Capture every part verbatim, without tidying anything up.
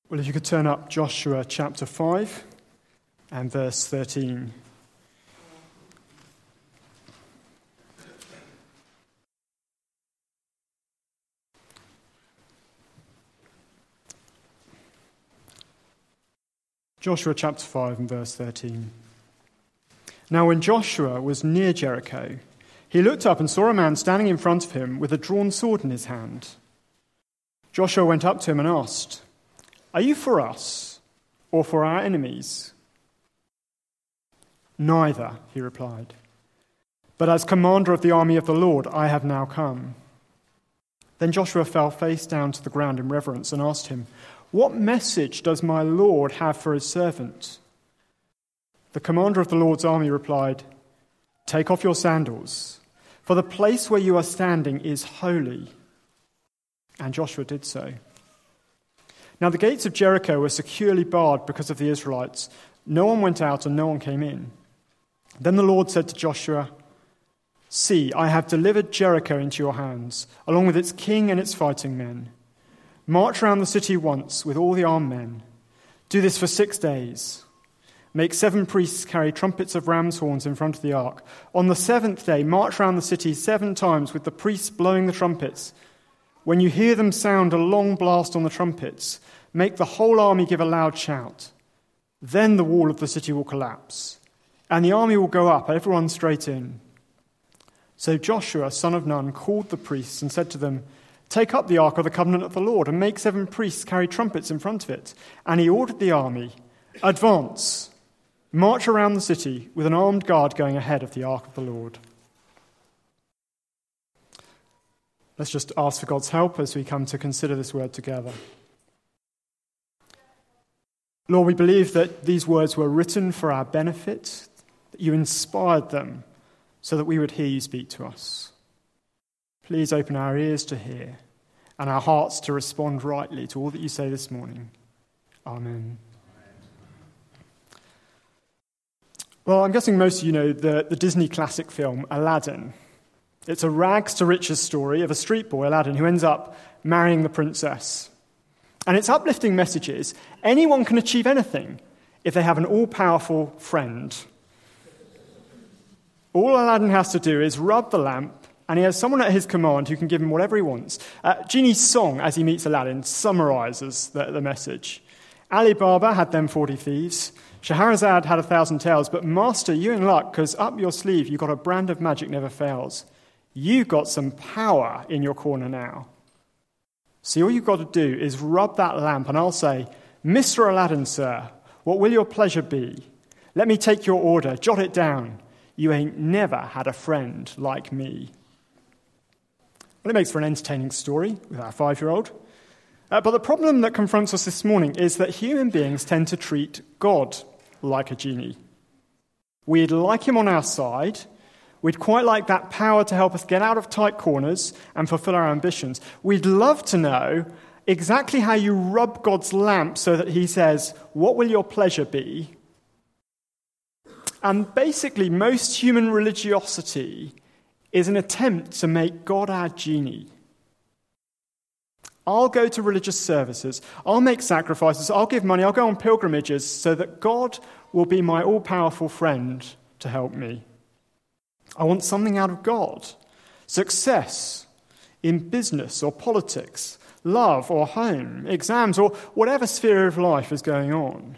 Well, if you could turn up Joshua chapter five and verse thirteen. Joshua chapter five and verse thirteen. Now when Joshua was near Jericho, he looked up and saw a man standing in front of him with a drawn sword in his hand. Joshua went up to him and asked, "Are you for us or for our enemies?" "Neither," he replied. "But as commander of the army of the Lord, I have now come." Then Joshua fell face down to the ground in reverence and asked him, "What message does my Lord have for his servant?" The commander of the Lord's army replied, "Take off your sandals, for the place where you are standing is holy." And Joshua did so. Now the gates of Jericho were securely barred because of the Israelites. No one went out and no one came in. Then the Lord said to Joshua, "See, I have delivered Jericho into your hands, along with its king and its fighting men. March around the city once with all the armed men. Do this for six days. Make seven priests carry trumpets of ram's horns in front of the ark. On the seventh day, march around the city seven times with the priests blowing the trumpets. When you hear them sound a long blast on the trumpets, make the whole army give a loud shout. Then the wall of the city will collapse, and the army will go up, everyone straight in." So Joshua, son of Nun, called the priests and said to them, "Take up the ark of the covenant of the Lord and make seven priests carry trumpets in front of it." And he ordered the army, "Advance, march around the city with an armed guard going ahead of the ark of the Lord." Let's just ask for God's help as we come to consider this word together. Lord, we believe that these words were written for our benefit, that you inspired them so that we would hear you speak to us. Please open our ears to hear and our hearts to respond rightly to all that you say this morning. Amen. Well, I'm guessing most of you know the, the Disney classic film Aladdin. It's a rags-to-riches story of a street boy, Aladdin, who ends up marrying the princess. And its uplifting message is, anyone can achieve anything if they have an all-powerful friend. All Aladdin has to do is rub the lamp, and he has someone at his command who can give him whatever he wants. Uh, Genie's song, as he meets Aladdin, summarizes the, the message. Ali Baba had them forty thieves. Scheherazade had a thousand tales. But master, you in luck, because up your sleeve you got a brand of magic never fails. You got some power in your corner now. See, all you've got to do is rub that lamp, and I'll say, "Mister Aladdin, sir, what will your pleasure be? Let me take your order, jot it down. You ain't never had a friend like me." Well, it makes for an entertaining story with our five-year-old. Uh, but the problem that confronts us this morning is that human beings tend to treat God like a genie. We'd like him on our side. We'd quite like that power to help us get out of tight corners and fulfill our ambitions. We'd love to know exactly how you rub God's lamp so that he says, "What will your pleasure be?" And basically, most human religiosity is an attempt to make God our genie. I'll go to religious services, I'll make sacrifices, I'll give money, I'll go on pilgrimages so that God will be my all-powerful friend to help me. I want something out of God. Success in business or politics, love or home, exams or whatever sphere of life is going on.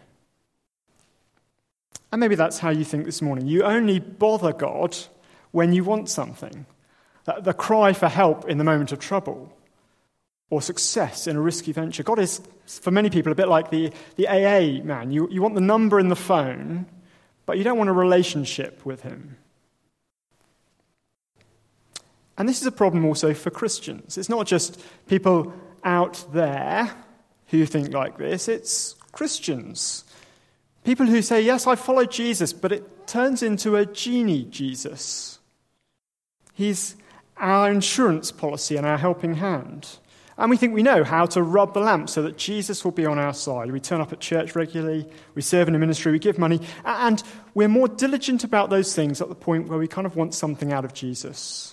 And maybe that's how you think this morning. You only bother God when you want something. The cry for help in the moment of trouble. Or success in a risky venture. God is, for many people, a bit like the, the A A man. You, you want the number in the phone, but you don't want a relationship with him. And this is a problem also for Christians. It's not just people out there who think like this. It's Christians. People who say, yes, I follow Jesus, but it turns into a genie Jesus. He's our insurance policy and our helping hand. And we think we know how to rub the lamp so that Jesus will be on our side. We turn up at church regularly, we serve in a ministry, we give money, and we're more diligent about those things at the point where we kind of want something out of Jesus.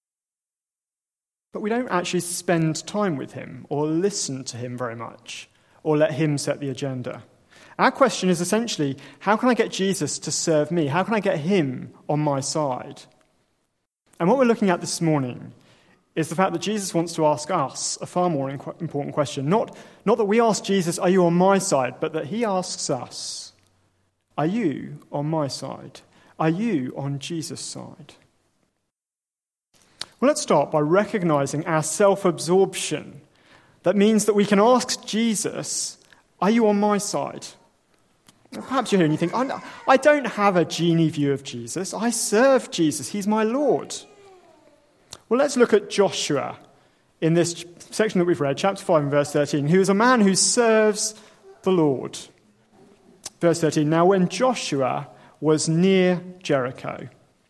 But we don't actually spend time with him or listen to him very much or let him set the agenda. Our question is essentially, how can I get Jesus to serve me? How can I get him on my side? And what we're looking at this morning is the fact that Jesus wants to ask us a far more important question. Not, not that we ask Jesus, are you on my side? But that he asks us, are you on my side? Are you on Jesus' side? Well, let's start by recognizing our self-absorption. That means that we can ask Jesus, are you on my side? Perhaps you're here and you think, I don't have a genie view of Jesus. I serve Jesus. He's my Lord. Well, let's look at Joshua in this section that we've read, chapter five and verse thirteen, who is a man who serves the Lord. Verse thirteen, now when Joshua was near Jericho.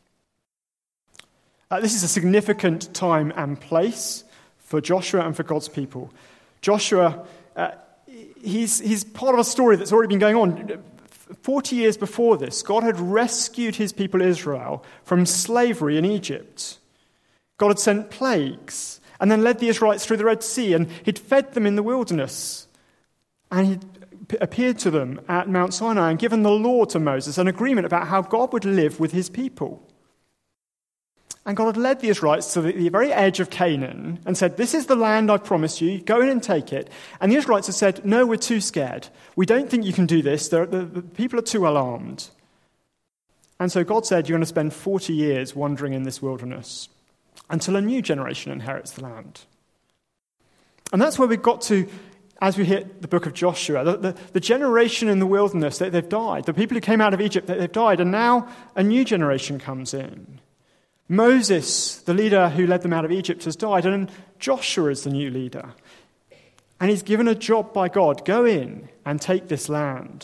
Uh, this is a significant time and place for Joshua and for God's people. Joshua, uh, he's, he's part of a story that's already been going on. Forty years before this, God had rescued his people Israel from slavery in Egypt. God had sent plagues and then led the Israelites through the Red Sea, and he'd fed them in the wilderness. And he'd appeared to them at Mount Sinai and given the law to Moses, an agreement about how God would live with his people. And God had led the Israelites to the very edge of Canaan and said, this is the land I've promised you, go in and take it. And the Israelites had said, no, we're too scared. We don't think you can do this. The, the, the people are too alarmed. And so God said, you're going to spend forty years wandering in this wilderness until a new generation inherits the land. And that's where we got to as we hit the book of Joshua. The, the, the generation in the wilderness, they, they've died. The people who came out of Egypt, they, they've died. And now a new generation comes in. Moses, the leader who led them out of Egypt, has died, and Joshua is the new leader. And he's given a job by God. Go in and take this land.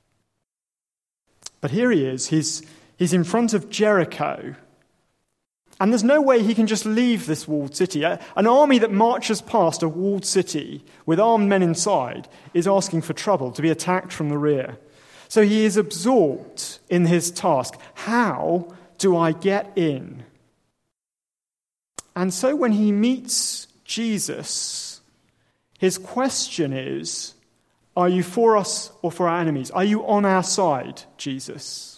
But here he is. He's, he's in front of Jericho. And there's no way he can just leave this walled city. An army that marches past a walled city with armed men inside is asking for trouble, to be attacked from the rear. So he is absorbed in his task. How do I get in? And so when he meets Jesus, his question is, are you for us or for our enemies? Are you on our side, Jesus?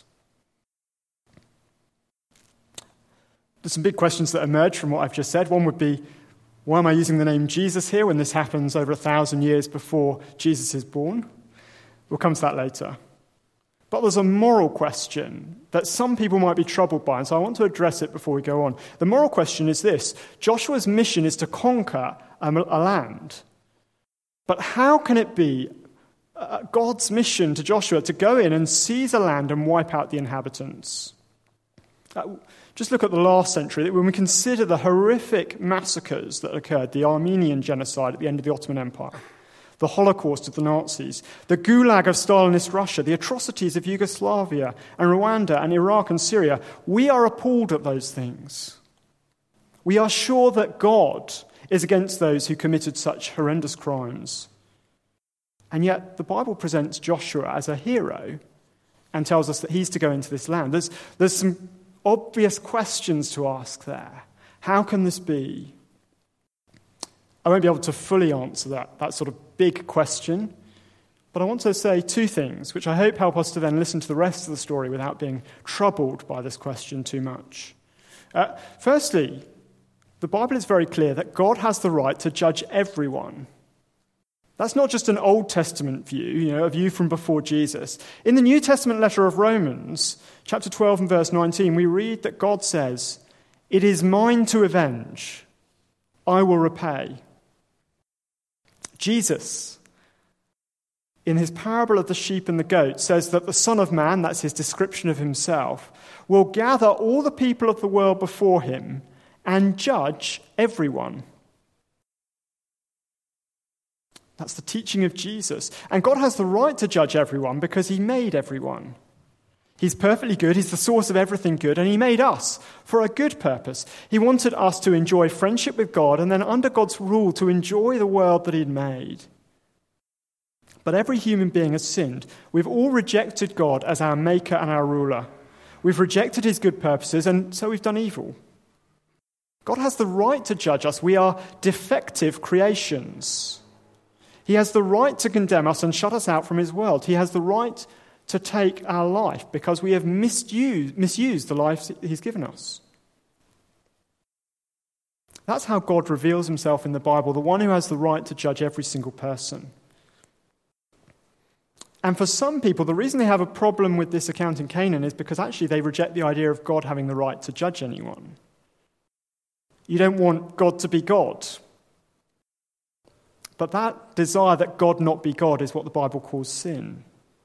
There's some big questions that emerge from what I've just said. One would be, why am I using the name Jesus here when this happens over a thousand years before Jesus is born? We'll come to that later. But there's a moral question that some people might be troubled by, and so I want to address it before we go on. The moral question is this: Joshua's mission is to conquer a land. But how can it be uh, God's mission to Joshua to go in and seize a land and wipe out the inhabitants? Uh, just look at the last century. When we consider the horrific massacres that occurred, the Armenian genocide at the end of the Ottoman Empire, the Holocaust of the Nazis, the Gulag of Stalinist Russia, the atrocities of Yugoslavia and Rwanda and Iraq and Syria, we are appalled at those things. We are sure that God is against those who committed such horrendous crimes. And yet the Bible presents Joshua as a hero and tells us that he's to go into this land. There's, there's some obvious questions to ask there. How can this be? I won't be able to fully answer that, that sort of big question, but I want to say two things, which I hope help us to then listen to the rest of the story without being troubled by this question too much. Uh, firstly, the Bible is very clear that God has the right to judge everyone. That's not just an Old Testament view, you know, a view from before Jesus. In the New Testament letter of Romans, chapter twelve and verse nineteen, we read that God says, "It is mine to avenge, I will repay." Jesus, in his parable of the sheep and the goat, says that the Son of Man, that's his description of himself, will gather all the people of the world before him and judge everyone. That's the teaching of Jesus. And God has the right to judge everyone because he made everyone. He's perfectly good, he's the source of everything good, and he made us for a good purpose. He wanted us to enjoy friendship with God and then under God's rule to enjoy the world that he'd made. But every human being has sinned. We've all rejected God as our maker and our ruler. We've rejected his good purposes, and so we've done evil. God has the right to judge us. We are defective creations. He has the right to condemn us and shut us out from his world. He has the right to take our life because we have misused, misused the life he's given us. That's how God reveals himself in the Bible, the one who has the right to judge every single person. And for some people, the reason they have a problem with this account in Canaan is because actually they reject the idea of God having the right to judge anyone. You don't want God to be God. But that desire that God not be God is what the Bible calls sin.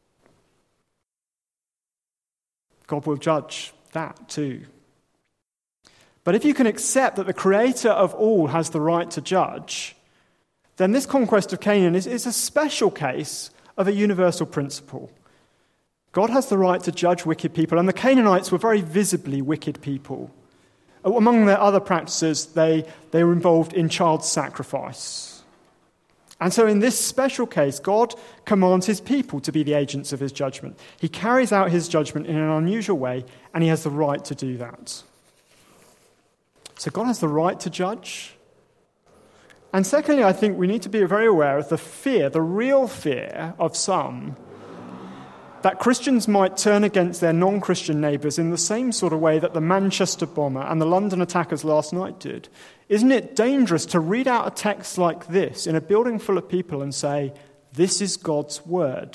God will judge that too. But if you can accept that the creator of all has the right to judge, then this conquest of Canaan is, is a special case of a universal principle. God has the right to judge wicked people, and the Canaanites were very visibly wicked people. Among their other practices, they, they were involved in child sacrifice. And so in this special case, God commands his people to be the agents of his judgment. He carries out his judgment in an unusual way, and he has the right to do that. So God has the right to judge. And secondly, I think we need to be very aware of the fear, the real fear of some, that Christians might turn against their non-Christian neighbours in the same sort of way that the Manchester bomber and the London attackers last night did. Isn't it dangerous to read out a text like this in a building full of people and say, this is God's word?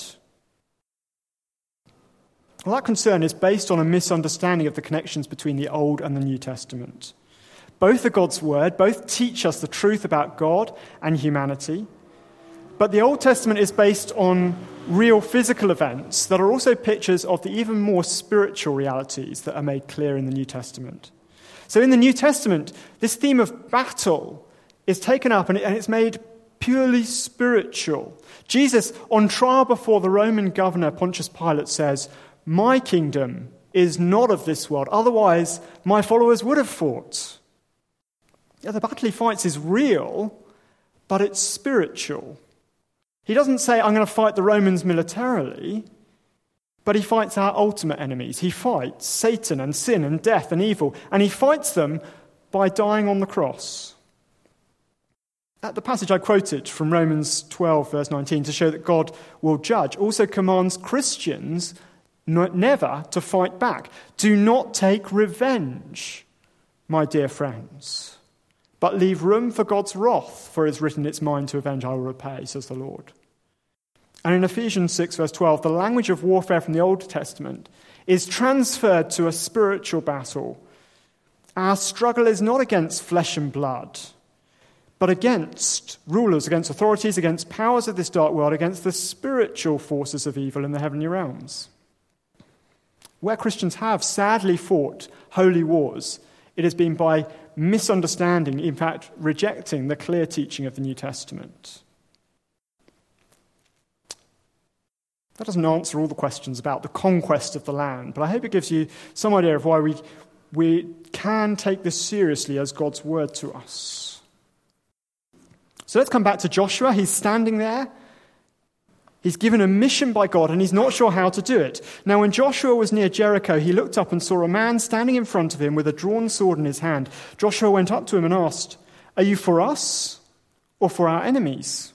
Well, that concern is based on a misunderstanding of the connections between the Old and the New Testament. Both are God's word, both teach us the truth about God and humanity. But the Old Testament is based on real physical events that are also pictures of the even more spiritual realities that are made clear in the New Testament. So in the New Testament, this theme of battle is taken up and it's made purely spiritual. Jesus, on trial before the Roman governor Pontius Pilate, says, "My kingdom is not of this world, otherwise my followers would have fought." Yeah, the battle he fights is real, but it's spiritual. He doesn't say, I'm going to fight the Romans militarily, but he fights our ultimate enemies. He fights Satan and sin and death and evil, and he fights them by dying on the cross. At the passage I quoted from Romans twelve, verse nineteen, to show that God will judge, also commands Christians never to fight back. Do not take revenge, my dear friends, but leave room for God's wrath, for it is written, it's mine to avenge, I will repay, says the Lord. And in Ephesians six, verse twelve, the language of warfare from the Old Testament is transferred to a spiritual battle. Our struggle is not against flesh and blood, but against rulers, against authorities, against powers of this dark world, against the spiritual forces of evil in the heavenly realms. Where Christians have sadly fought holy wars, it has been by misunderstanding, in fact, rejecting the clear teaching of the New Testament. That doesn't answer all the questions about the conquest of the land, but I hope it gives you some idea of why we, we can take this seriously as God's word to us. So let's come back to Joshua. He's standing there. He's given a mission by God, and he's not sure how to do it. Now, when Joshua was near Jericho, he looked up and saw a man standing in front of him with a drawn sword in his hand. Joshua went up to him and asked, "Are you for us or for our enemies?"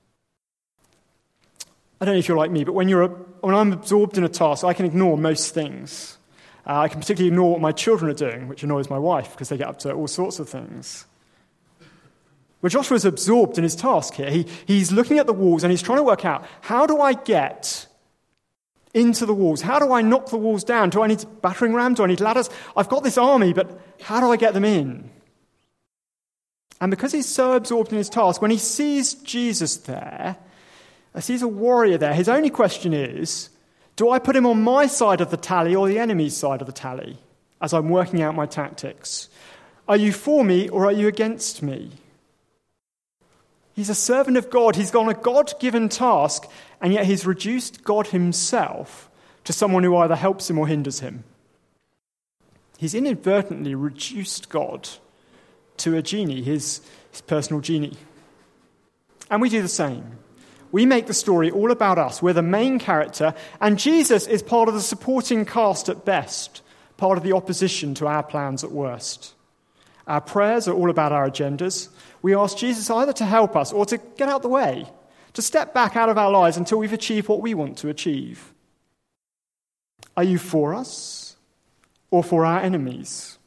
I don't know if you're like me, but when, you're a, when I'm absorbed in a task, I can ignore most things. Uh, I can particularly ignore what my children are doing, which annoys my wife because they get up to all sorts of things. Well, Joshua's absorbed in his task here. He, he's looking at the walls and he's trying to work out, how do I get into the walls? How do I knock the walls down? Do I need battering rams? Do I need ladders? I've got this army, but how do I get them in? And because he's so absorbed in his task, when he sees Jesus there, sees a warrior there, his only question is, do I put him on my side of the tally or the enemy's side of the tally as I'm working out my tactics? Are you for me or are you against me? He's a servant of God. He's got a God-given task, and yet he's reduced God himself to someone who either helps him or hinders him. He's inadvertently reduced God to a genie, his, his personal genie. And we do the same. We make the story all about us. We're the main character, and Jesus is part of the supporting cast at best, part of the opposition to our plans at worst. Our prayers are all about our agendas. We ask Jesus either to help us or to get out the way, to step back out of our lives until we've achieved what we want to achieve. Are you for us or for our enemies?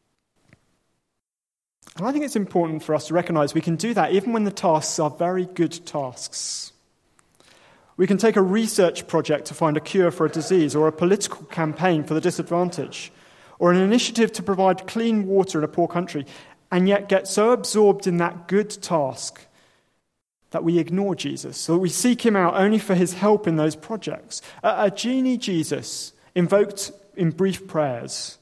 And I think it's important for us to recognize we can do that even when the tasks are very good tasks. We can take a research project to find a cure for a disease, or a political campaign for the disadvantaged, or an initiative to provide clean water in a poor country, and yet get so absorbed in that good task that we ignore Jesus, so that we seek him out only for his help in those projects. A, a genie Jesus invoked in brief prayers.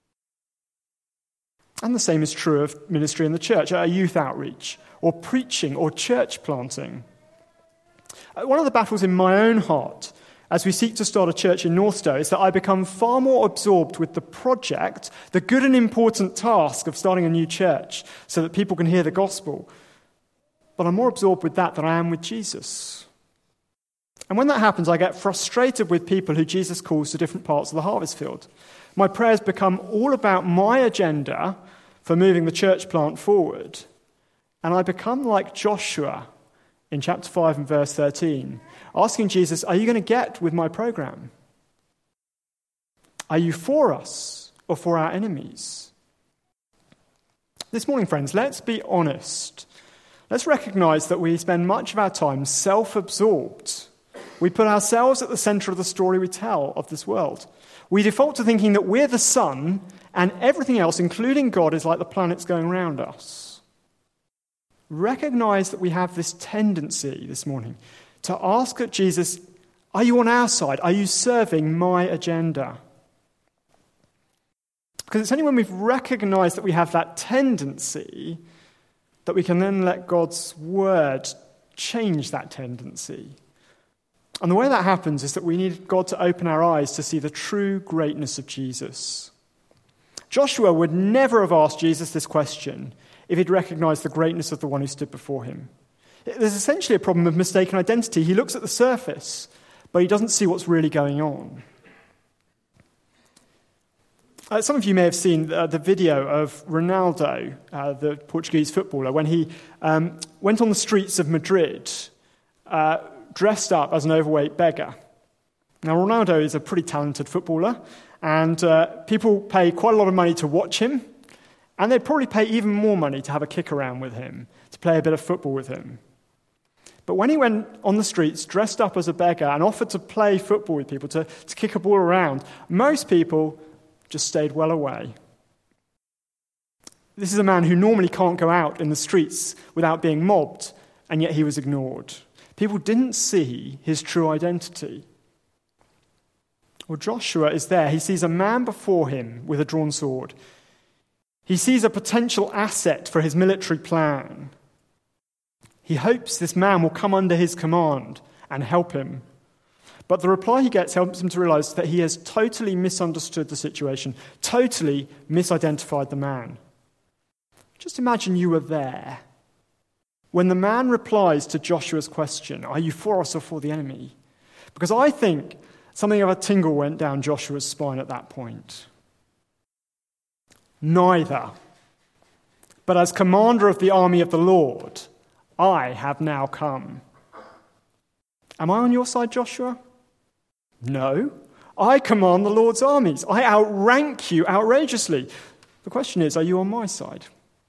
And the same is true of ministry in the church, a youth outreach, or preaching, or church planting. One of the battles in my own heart as we seek to start a church in Northstowe is that I become far more absorbed with the project, the good and important task of starting a new church so that people can hear the gospel. But I'm more absorbed with that than I am with Jesus. And when that happens, I get frustrated with people who Jesus calls to different parts of the harvest field. My prayers become all about my agenda for moving the church plant forward. And I become like Joshua in chapter five and verse thirteen, asking Jesus, are you going to get with my program? Are you for us or for our enemies? This morning, friends, let's be honest. Let's recognize that we spend much of our time self-absorbed. We put ourselves at the center of the story we tell of this world. We default to thinking that we're the sun and everything else, including God, is like the planets going around us. Recognize that we have this tendency this morning to ask that Jesus, are you on our side? Are you serving my agenda? Because it's only when we've recognized that we have that tendency that we can then let God's word change that tendency. And the way that happens is that we need God to open our eyes to see the true greatness of Jesus. Joshua would never have asked Jesus this question if he'd recognized the greatness of the one who stood before him. There's essentially a problem of mistaken identity. He looks at the surface, but he doesn't see what's really going on. Uh, some of you may have seen uh, the video of Ronaldo, uh, the Portuguese footballer, when he um, went on the streets of Madrid uh, dressed up as an overweight beggar. Now, Ronaldo is a pretty talented footballer, and uh, people pay quite a lot of money to watch him, and they'd probably pay even more money to have a kick around with him, to play a bit of football with him. But when he went on the streets dressed up as a beggar and offered to play football with people, to, to kick a ball around, most people just stayed well away. This is a man who normally can't go out in the streets without being mobbed, and yet he was ignored. People didn't see his true identity. Well, Joshua is there. He sees a man before him with a drawn sword. He sees a potential asset for his military plan. He hopes this man will come under his command and help him. But the reply he gets helps him to realize that he has totally misunderstood the situation, totally misidentified the man. Just imagine you were there when the man replies to Joshua's question, are you for us or for the enemy? Because I think something of a tingle went down Joshua's spine at that point. Neither. But as commander of the army of the Lord, I have now come. Am I on your side, Joshua? No. I command the Lord's armies. I outrank you outrageously. The question is, are you on my side?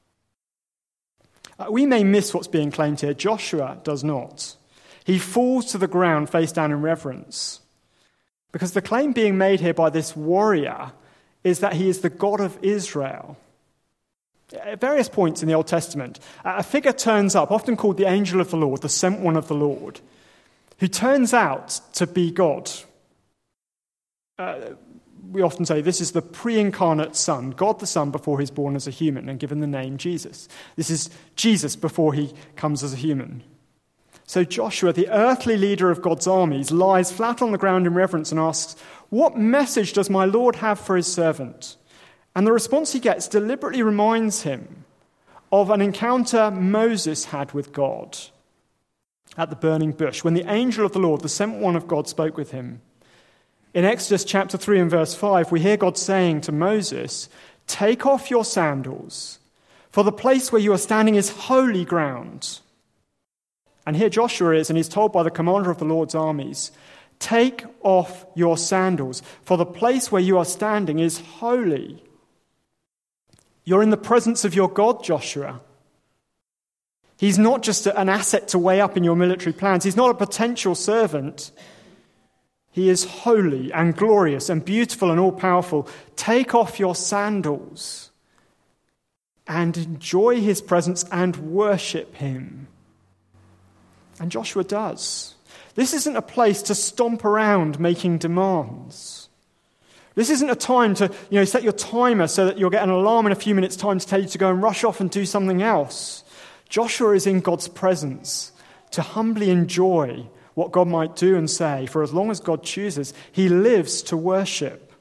Uh, we may miss what's being claimed here. Joshua does not. He falls to the ground face down in reverence. Because the claim being made here by this warrior is that he is the God of Israel. At various points in the Old Testament, a figure turns up, often called the angel of the Lord, the sent one of the Lord, who turns out to be God. Uh, we often say this is the pre-incarnate Son, God the Son before he's born as a human and given the name Jesus. This is Jesus before he comes as a human. So Joshua, the earthly leader of God's armies, lies flat on the ground in reverence and asks, what message does my Lord have for his servant? And the response he gets deliberately reminds him of an encounter Moses had with God at the burning bush, when the angel of the Lord, the sent one of God, spoke with him. In Exodus chapter three and verse five, we hear God saying to Moses, take off your sandals, for the place where you are standing is holy ground. And here Joshua is, and he's told by the commander of the Lord's armies, take off your sandals, for the place where you are standing is holy. You're in the presence of your God, Joshua. He's not just an asset to weigh up in your military plans. He's not a potential servant. He is holy and glorious and beautiful and all-powerful. Take off your sandals and enjoy his presence and worship him. And Joshua does. This isn't a place to stomp around making demands. This isn't a time to, you know, set your timer so that you'll get an alarm in a few minutes' time to tell you to go and rush off and do something else. Joshua is in God's presence to humbly enjoy what God might do and say, for as long as God chooses. He lives to worship.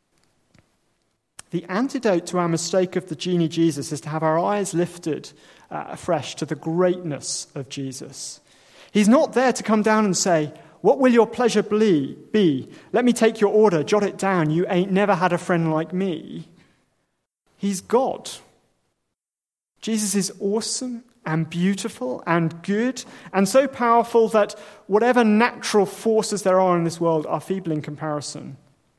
The antidote to our mistake of the genie Jesus is to have our eyes lifted uh, afresh to the greatness of Jesus. He's not there to come down and say, what will your pleasure be? Let me take your order, jot it down. You ain't never had a friend like me. He's God. Jesus is awesome and beautiful and good and so powerful that whatever natural forces there are in this world are feeble in comparison.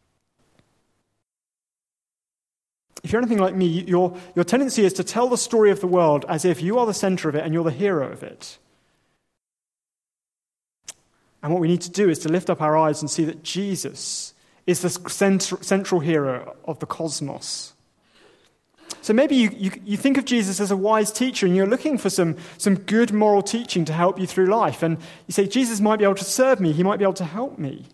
If you're anything like me, your, your tendency is to tell the story of the world as if you are the center of it and you're the hero of it. And what we need to do is to lift up our eyes and see that Jesus is the center, central hero of the cosmos. So maybe you, you, you think of Jesus as a wise teacher and you're looking for some, some good moral teaching to help you through life. And you say, Jesus might be able to serve me. He might be able to help me.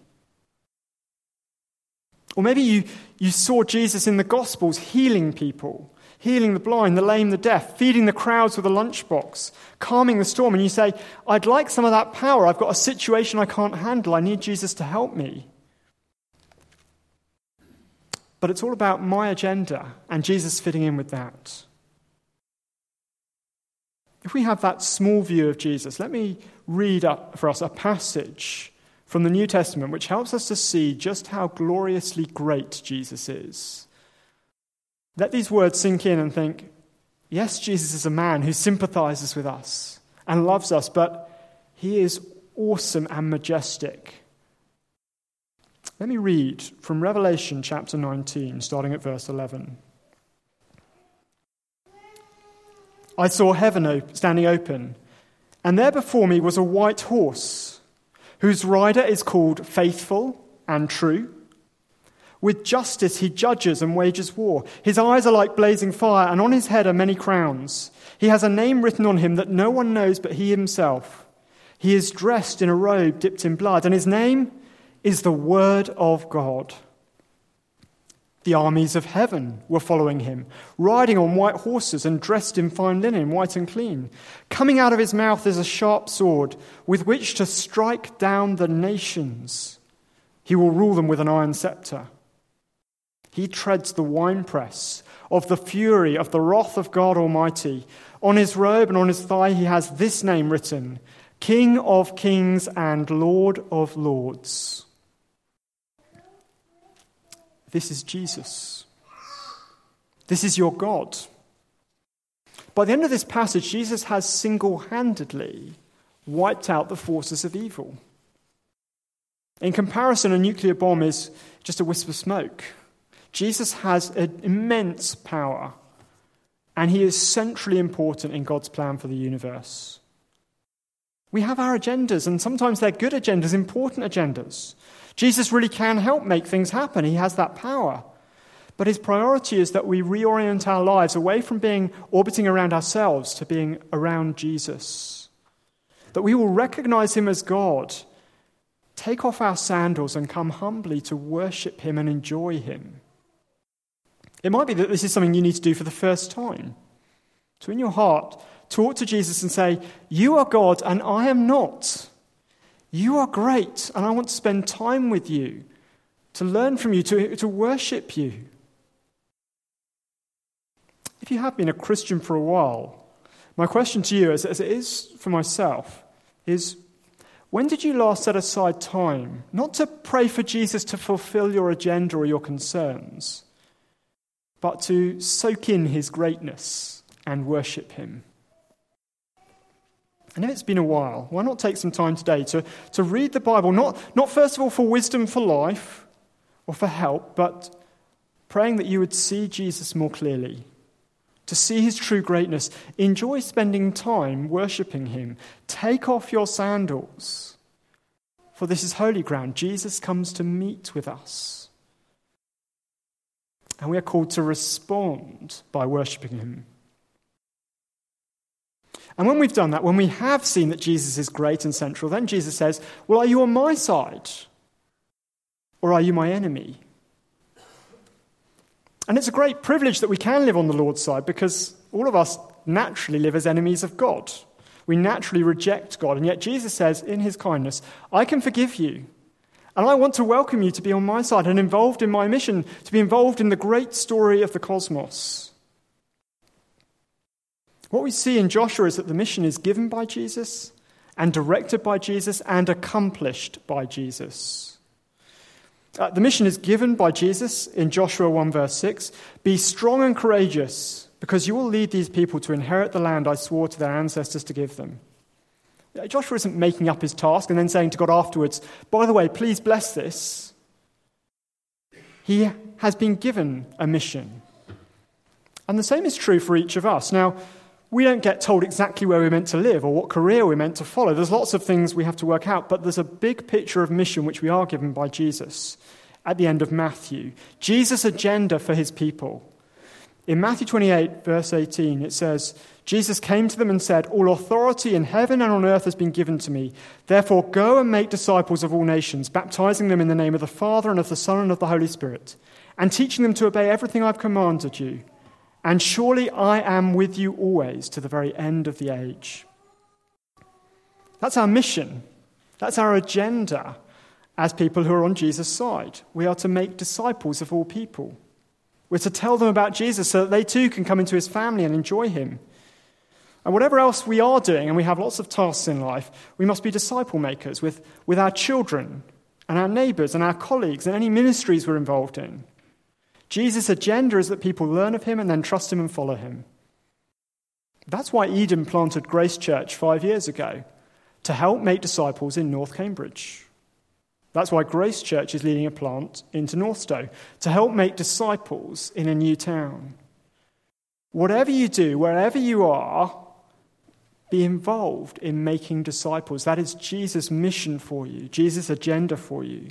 Or maybe you, you saw Jesus in the Gospels healing people, healing the blind, the lame, the deaf, feeding the crowds with a lunchbox, calming the storm. And you say, I'd like some of that power. I've got a situation I can't handle. I need Jesus to help me. But it's all about my agenda and Jesus fitting in with that. If we have that small view of Jesus, let me read up for us a passage from the New Testament which helps us to see just how gloriously great Jesus is. Let these words sink in and think, yes, Jesus is a man who sympathizes with us and loves us, but he is awesome and majestic. Let me read from Revelation chapter nineteen, starting at verse eleven. I saw heaven standing open, and there before me was a white horse, whose rider is called Faithful and True. With justice he judges and wages war. His eyes are like blazing fire, and on his head are many crowns. He has a name written on him that no one knows but he himself. He is dressed in a robe dipped in blood, and his name is the Word of God. The armies of heaven were following him, riding on white horses and dressed in fine linen, white and clean. Coming out of his mouth is a sharp sword with which to strike down the nations. He will rule them with an iron scepter. He treads the winepress of the fury of the wrath of God Almighty. On his robe and on his thigh he has this name written, King of Kings and Lord of Lords. This is Jesus. This is your God. By the end of this passage, Jesus has single-handedly wiped out the forces of evil. In comparison, a nuclear bomb is just a wisp of smoke. Jesus has an immense power, and he is centrally important in God's plan for the universe. We have our agendas, and sometimes they're good agendas, important agendas. Jesus really can help make things happen. He has that power. But his priority is that we reorient our lives away from being orbiting around ourselves to being around Jesus. That we will recognize him as God, take off our sandals and come humbly to worship him and enjoy him. It might be that this is something you need to do for the first time. So in your heart, talk to Jesus and say, you are God and I am not. You are great and I want to spend time with you, to learn from you, to, to worship you. If you have been a Christian for a while, my question to you, as, as it is for myself, is when did you last set aside time, not to pray for Jesus to fulfill your agenda or your concerns, but to soak in his greatness and worship him? And if it's been a while, why not take some time today to, to read the Bible, not, not first of all for wisdom for life or for help, but praying that you would see Jesus more clearly, to see his true greatness. Enjoy spending time worshipping him. Take off your sandals, for this is holy ground. Jesus comes to meet with us. And we are called to respond by worshipping him. And when we've done that, when we have seen that Jesus is great and central, then Jesus says, well, are you on my side? Or are you my enemy? And it's a great privilege that we can live on the Lord's side, because all of us naturally live as enemies of God. We naturally reject God. And yet Jesus says in his kindness, I can forgive you. And I want to welcome you to be on my side and involved in my mission, to be involved in the great story of the cosmos. What we see in Joshua is that the mission is given by Jesus and directed by Jesus and accomplished by Jesus. Uh, the mission is given by Jesus in Joshua one verse six. Be strong and courageous, because you will lead these people to inherit the land I swore to their ancestors to give them. Joshua isn't making up his task and then saying to God afterwards, by the way, please bless this. He has been given a mission. And the same is true for each of us. Now, we don't get told exactly where we're meant to live or what career we're meant to follow. There's lots of things we have to work out, but there's a big picture of mission which we are given by Jesus at the end of Matthew. Jesus' agenda for his people. In Matthew twenty-eight, verse eighteen, it says, Jesus came to them and said, all authority in heaven and on earth has been given to me. Therefore go and make disciples of all nations, baptizing them in the name of the Father and of the Son and of the Holy Spirit, and teaching them to obey everything I've commanded you. And surely I am with you always to the very end of the age. That's our mission. That's our agenda as people who are on Jesus' side. We are to make disciples of all people. We're to tell them about Jesus so that they too can come into his family and enjoy him. And whatever else we are doing, and we have lots of tasks in life, we must be disciple makers with, with our children and our neighbours and our colleagues and any ministries we're involved in. Jesus' agenda is that people learn of him and then trust him and follow him. That's why Eden planted Grace Church five years ago, to help make disciples in North Cambridge. That's why Grace Church is leading a plant into Northstowe, to help make disciples in a new town. Whatever you do, wherever you are, be involved in making disciples. That is Jesus' mission for you, Jesus' agenda for you.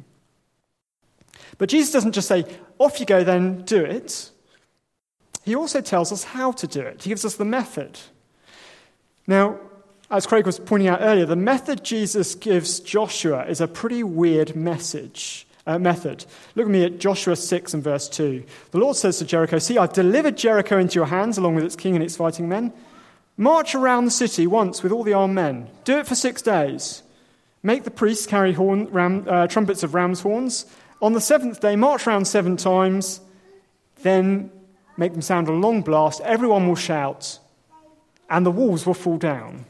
But Jesus doesn't just say, off you go then, do it. He also tells us how to do it. He gives us the method. Now, as Craig was pointing out earlier, the method Jesus gives Joshua is a pretty weird message, uh, method. Look at me at Joshua six and verse two. The Lord says to Jericho, see, I've delivered Jericho into your hands along with its king and its fighting men. March around the city once with all the armed men. Do it for six days. Make the priests carry horn, ram, uh, trumpets of ram's horns. On the seventh day, march round seven times, then make them sound a long blast. Everyone will shout, and the walls will fall down.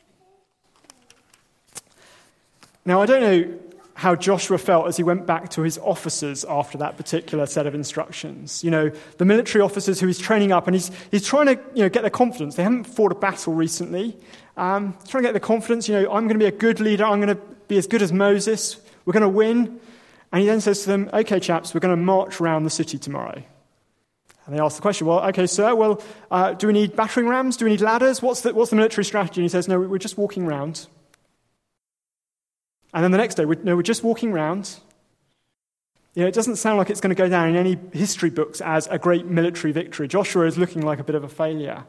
Now, I don't know how Joshua felt as he went back to his officers after that particular set of instructions. You know, the military officers who he's training up, and he's he's trying to you know get their confidence. They haven't fought a battle recently. Um, he's trying to get their confidence. You know, I'm going to be a good leader. I'm going to be as good as Moses. We're going to win. And he then says to them, okay, chaps, we're going to march around the city tomorrow. And they ask the question, well, okay, sir, well, uh, do we need battering rams? Do we need ladders? What's the, what's the military strategy? And he says, no, we're just walking round. And then the next day, we, no, we're just walking round. You know, it doesn't sound like it's going to go down in any history books as a great military victory. Joshua is looking like a bit of a failure.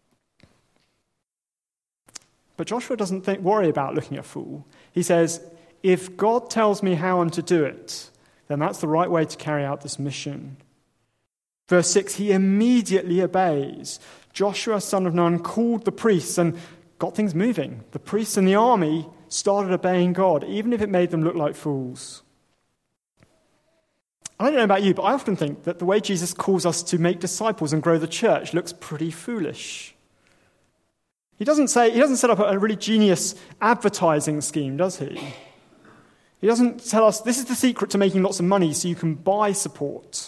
But Joshua doesn't think, worry about looking a fool. He says, if God tells me how I'm to do it, then that's the right way to carry out this mission. Verse six, he immediately obeys. Joshua, son of Nun, called the priests and got things moving. The priests and the army started obeying God, even if it made them look like fools. I don't know about you, but I often think that the way Jesus calls us to make disciples and grow the church looks pretty foolish. He doesn't say, he doesn't set up a really genius advertising scheme, does he? He doesn't tell us, this is the secret to making lots of money so you can buy support.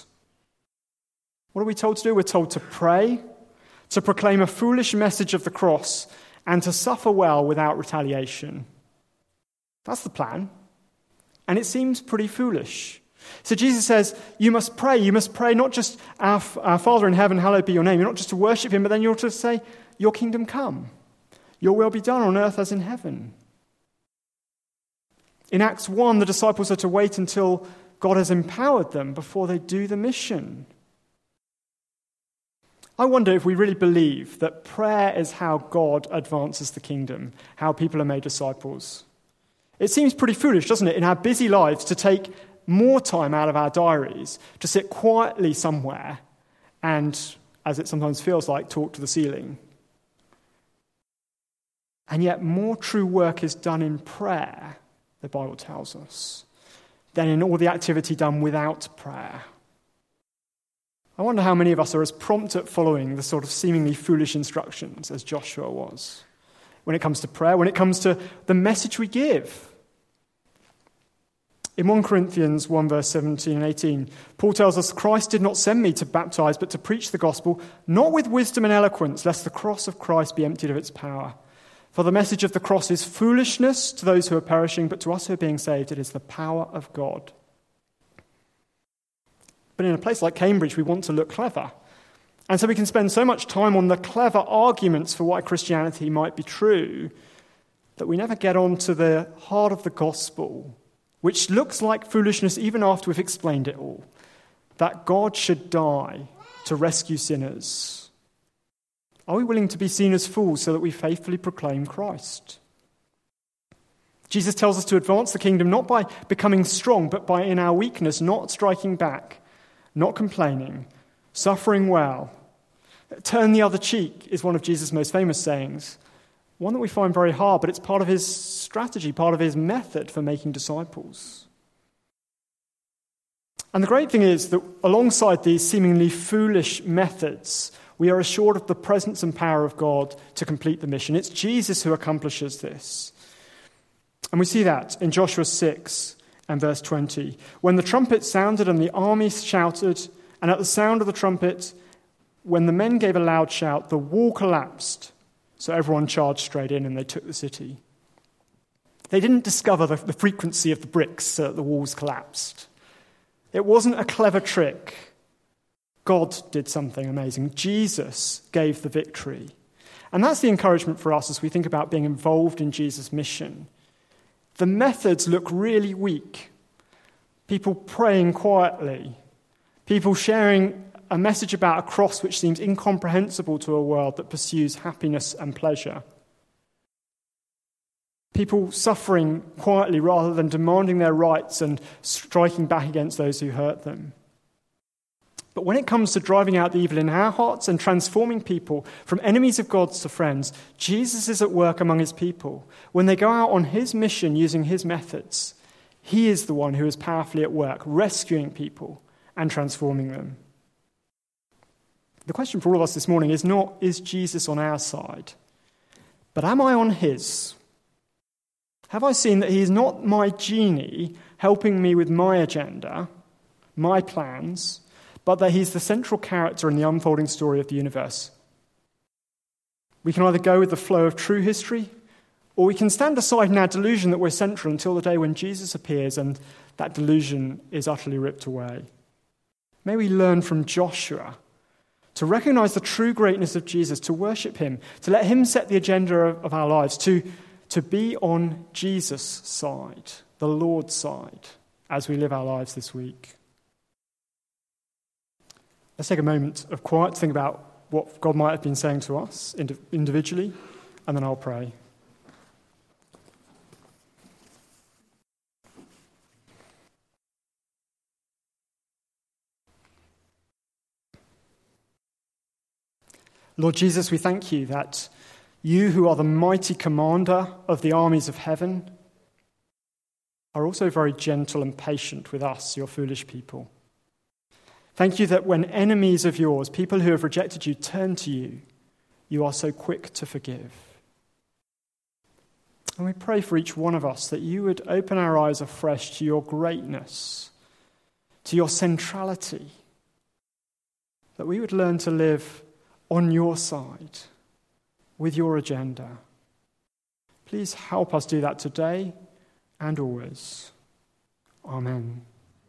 What are we told to do? We're told to pray, to proclaim a foolish message of the cross, and to suffer well without retaliation. That's the plan. And it seems pretty foolish. So Jesus says, you must pray. You must pray not just our, our Father in heaven, hallowed be your name. You're not just to worship him, but then you're to say, your kingdom come. Your will be done on earth as in heaven. In Acts one, the disciples are to wait until God has empowered them before they do the mission. I wonder if we really believe that prayer is how God advances the kingdom, how people are made disciples. It seems pretty foolish, doesn't it, in our busy lives to take more time out of our diaries to sit quietly somewhere and, as it sometimes feels like, talk to the ceiling. And yet more true work is done in prayer, the Bible tells us, than in all the activity done without prayer. I wonder how many of us are as prompt at following the sort of seemingly foolish instructions as Joshua was when it comes to prayer, when it comes to the message we give. In First Corinthians one, verse seventeen and eighteen, Paul tells us, Christ did not send me to baptize, but to preach the gospel, not with wisdom and eloquence, lest the cross of Christ be emptied of its power. For the message of the cross is foolishness to those who are perishing, but to us who are being saved, it is the power of God. But in a place like Cambridge, we want to look clever. And so we can spend so much time on the clever arguments for why Christianity might be true that we never get on to the heart of the gospel, which looks like foolishness even after we've explained it all, that God should die to rescue sinners. Are we willing to be seen as fools so that we faithfully proclaim Christ? Jesus tells us to advance the kingdom not by becoming strong, but by in our weakness not striking back, not complaining, suffering well. Turn the other cheek is one of Jesus' most famous sayings, one that we find very hard, but it's part of his strategy, part of his method for making disciples. And the great thing is that alongside these seemingly foolish methods, we are assured of the presence and power of God to complete the mission. It's Jesus who accomplishes this. And we see that in Joshua six and verse twenty. When the trumpet sounded and the army shouted, and at the sound of the trumpet, when the men gave a loud shout, the wall collapsed. So everyone charged straight in and they took the city. They didn't discover the, the frequency of the bricks so that the walls collapsed. It wasn't a clever trick. God did something amazing. Jesus gave the victory. And that's the encouragement for us as we think about being involved in Jesus' mission. The methods look really weak. People praying quietly. People sharing a message about a cross which seems incomprehensible to a world that pursues happiness and pleasure. People suffering quietly rather than demanding their rights and striking back against those who hurt them. But when it comes to driving out the evil in our hearts and transforming people from enemies of God to friends, Jesus is at work among his people. When they go out on his mission using his methods, he is the one who is powerfully at work, rescuing people and transforming them. The question for all of us this morning is not, is Jesus on our side? But am I on his? Have I seen that he is not my genie helping me with my agenda, my plans, but that he's the central character in the unfolding story of the universe? We can either go with the flow of true history, or we can stand aside in our delusion that we're central until the day when Jesus appears and that delusion is utterly ripped away. May we learn from Joshua to recognize the true greatness of Jesus, to worship him, to let him set the agenda of, of our lives, to, to be on Jesus' side, the Lord's side, as we live our lives this week. Let's take a moment of quiet to think about what God might have been saying to us individually, and then I'll pray. Lord Jesus, we thank you that you, who are the mighty commander of the armies of heaven, are also very gentle and patient with us, your foolish people. Thank you that when enemies of yours, people who have rejected you, turn to you, you are so quick to forgive. And we pray for each one of us that you would open our eyes afresh to your greatness, to your centrality, that we would learn to live on your side, with your agenda, Please help us do that today and always. Amen.